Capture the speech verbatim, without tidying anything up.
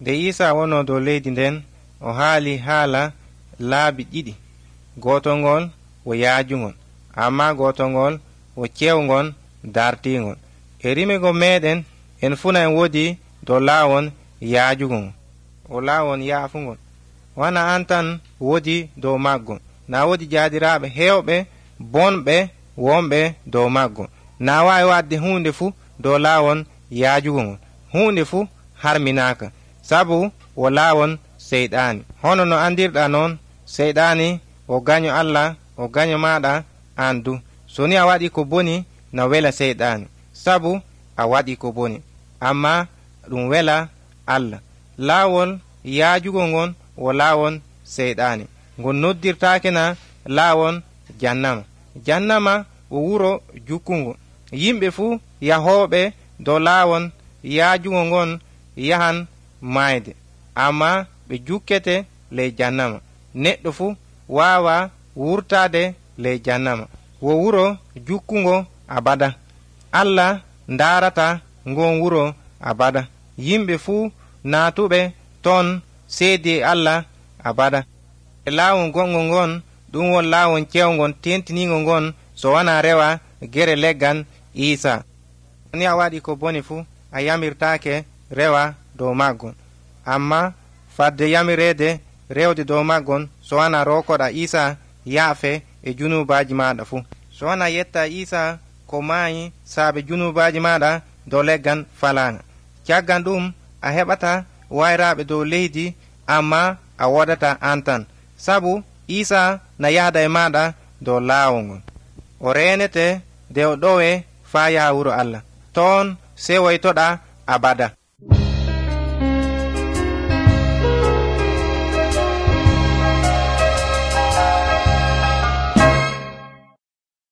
nde Isa wono dow leydi nden o haali haala laabi ɗiɗi, gotol ngol wo yaajugol, amma gotol ngol wo cewgol dartigol. e rimego meɗen en funa en wodi dow laawon yaajugol o laawon yaafugol. wana an tan wodi dow maggol, na wodi jaadiraɓe hewɓe bonɓe wonɓe dow maggol. na wawi wadde hunde fu dow laawon yaajugol. hunde fu harminaka, sabu wo laawon seyɗani. hono no andirɗa noon, seyɗani o gaño Allah, o gaño maɗa an du. so ni a waɗi ko boni na wela seyɗani, sabu a waɗi ko boni, amma ɗum wela Allah. laawol yaajugol ngon wo laawon seyɗani, ngon noddirtake na laawon jannama. jannama wo wuro jukkungo. yimɓe fuu yahoɓe dow laawon yaajugol ngon yahan mayde, amma ɓe jukkete ley jannama. neɗɗo fuu wawa wurtade ley jannama, wo wuro jukkungo abada. Allah ndarata ngon wuro abada. yimɓe fuu naatuɓe ton seedi Allah abada. e laawon gongo ngon ɗum won laawon cewgon tentinigo ngon, so wana rewa gere leggan Isa. ni a waɗi ko boni fu a yamirtake rewa dow maggon, amma fadde yamirede rewde dow maggon, so wana rokoɗa Isa yaafe e junubaji maɗa fu. so wana yetta Isa ko maayi saabe junubaji maɗa dow leggan falanga. caggan ɗum a heɓata wayraɓe dow leydi, amma a wodata an tan, sabu Isa na yahda e maɗa dow laawol ngol. o renete nde o ɗowe faa yaha wuro Allah, toon sewoytoɗa abada.